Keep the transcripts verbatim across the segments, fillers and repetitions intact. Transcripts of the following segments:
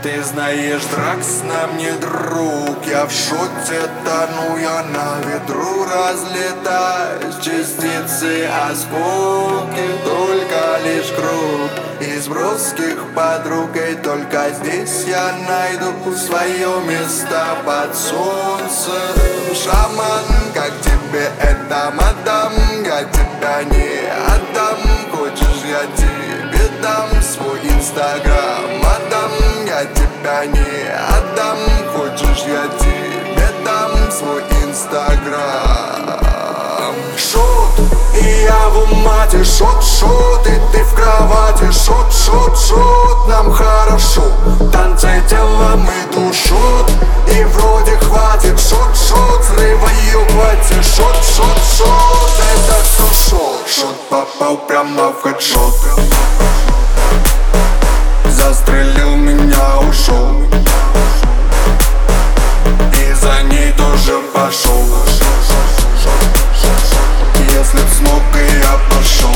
Ты знаешь, Дракс нам не друг. Я в шоте тону, я на ветру разлетаюсь. Частицы, осколки, только лишь круг из броских подруг. И только здесь я найду свое место под солнцем. Шаман, как тебе это, мадам? Я тебя не отдам. Хочешь, я тебе дам свой инстаграм, мадам? Я тебя не отдам. Хочешь, я тебе дам свой инстаграм. Шот, и я в умате. Шот, шот, и ты в кровати. Шот, шот, шот, нам хорошо. Танцы телом и душот. И вроде хватит. Шот, шот, срыва ее хватит. Шот, шот, шот, это все шот. Шот попал прямо в хедшот. Застрелил меня, ушел. И за ней тоже пошел. Если б смог, и я пошел.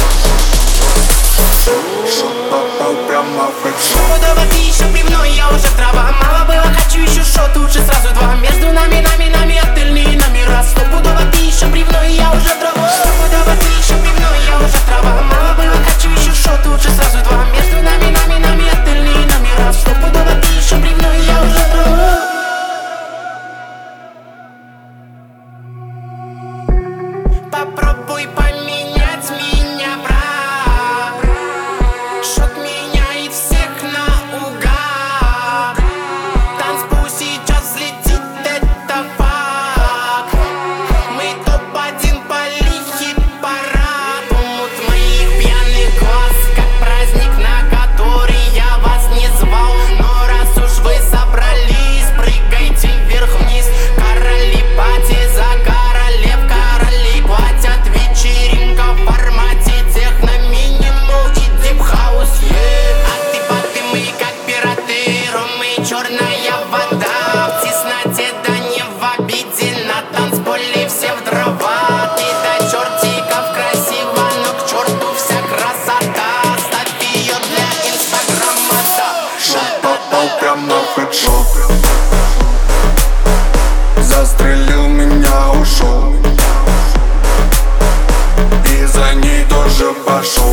Шот попал прямо в хедшот. Пудово ты еще пивной, я уже трава. Мало было, хочу еще шот, лучше сразу два. Между нами, нами, нами отельные номера. Стопудово ты еще пивной, я уже трава. Стопудово ты еще пивной, я уже трава. Мало было, хочу еще шот, лучше сразу два. Между нами, нами, нами отельные номера. Стопудово ты еще пивной, я уже трава. Попробуй поменять меня, брат. Шот меняет всех наугад. Танцпол сейчас взлетит, это факт. Мы топ-один по хит-парад. Умут моих пьяных глаз, как праздник, на который я вас не звал. Но раз уж вы собрались, прыгайте вверх-вниз. Короли пати за королев, короли платят. Вечеринка в формате техно, минимал и дип-хаус, yeah. А ты паты мы как пираты, ром и черная вода. В тесноте, да не в обиде, на танцполе все в дрова. Ты до чертиков красиво, но к черту вся красота. Ставь ее для инстаграма, да. Шот попал прямо в хедшот. Застрелил меня, ушел. И за ней тоже пошел.